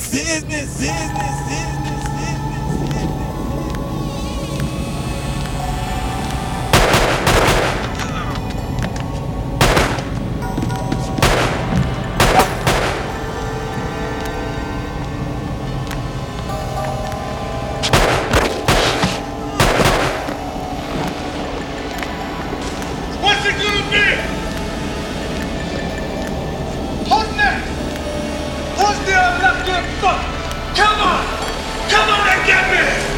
What's it gonna be? Hosne! Hosne, I'm not gonna fuck! Come on! Come on and get me!